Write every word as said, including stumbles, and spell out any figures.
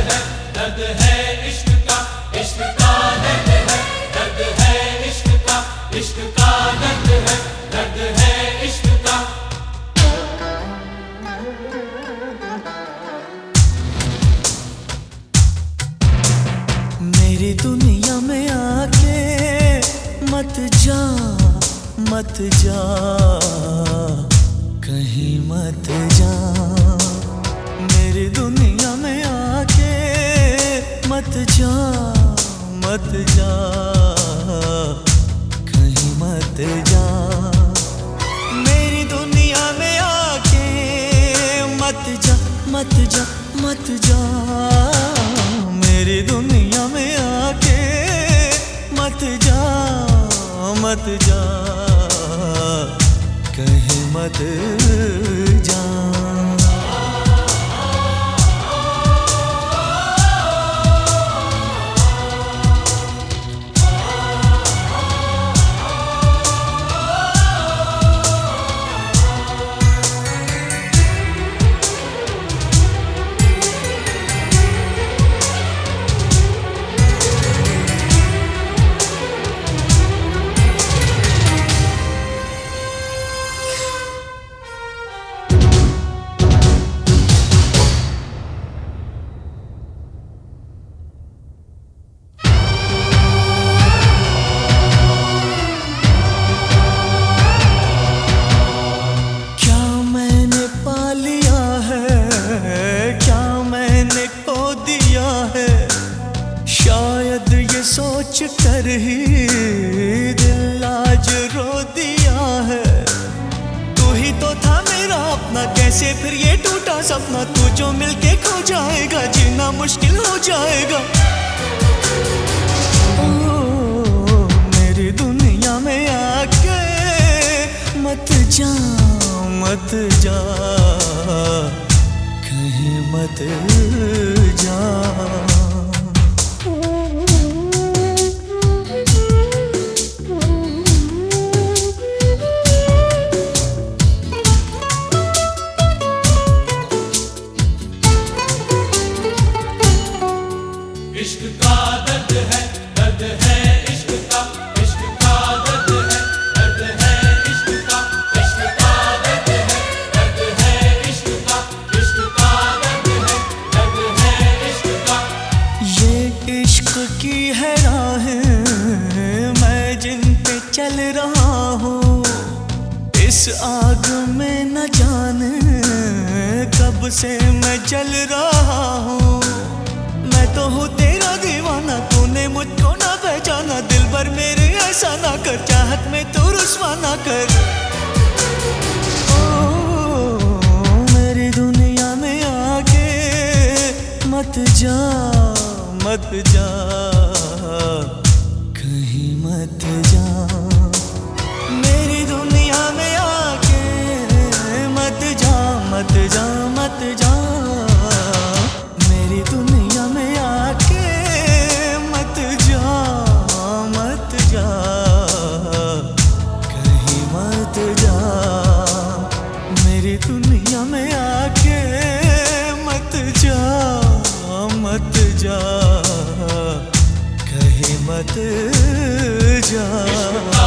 है, दर्द है इश्क का, इश्क का दर्द है, दर्द है इश्क का, इश्क का दर्द है, दर्द है इश्क का। मेरी दुनिया में आके मत जा, मत जा, कहीं मत जा। मेरी दुनिया में आके मत जा, मत जा, कहीं मत जा। मेरी दुनिया में आके मत जा, मत जा, मत जा। मेरी दुनिया में आके मत जा, मत जा, कहीं मत जा। शायद ये सोच कर ही दिल आज रो दिया है। तू ही तो था मेरा अपना, कैसे फिर ये टूटा सपना। तू जो मिलके खो जाएगा, जीना मुश्किल हो जाएगा। ओ मेरी दुनिया में आके मत जा, मत जा, कहीं मत जा। इश्क का दर्द है, दर्द है इश्क का, इश्क का दर्द है, दर्द है इश्क का, इश्क का दर्द है, दर्द है इश्क का, इश्क का दर्द है, दर्द है इश्क का। ये इश्क की है राहें मैं जिन पे चल रहा हूँ। इस आग में न जाने कब से मैं जल रहा हूँ। मैं तो हूँ तेरा दीवाना, तूने मुझको ना पहचाना। दिल भर मेरे ऐसा ना कर, चाहत में तू रुस्वा ना कर। ओ मेरी दुनिया में आके मत जा, मत जा, कहीं मत जा। मेरी दुनिया में आके मत जा, मत जा, मत जा। मेरी दुनिया में आके मत जा, मत जा, कहीं मत जा। मेरी दुनिया में आके मत जा, मत जा, कहीं मत जा।